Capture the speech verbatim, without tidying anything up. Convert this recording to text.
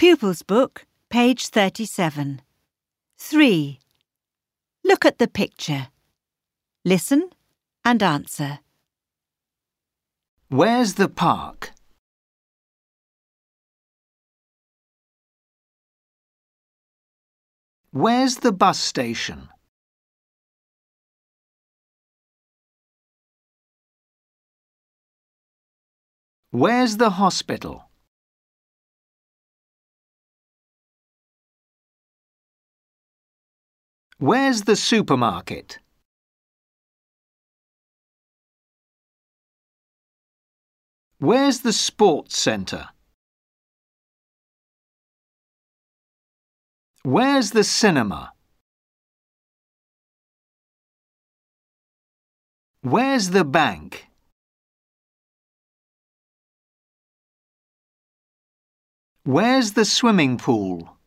Pupils Book, page thirty-seven. three. Look at the picture. Listen and answer. Where's the park? Where's the bus station? Where's the hospital? Where's the supermarket? Where's the sports centre? Where's the cinema? Where's the bank? Where's the swimming pool?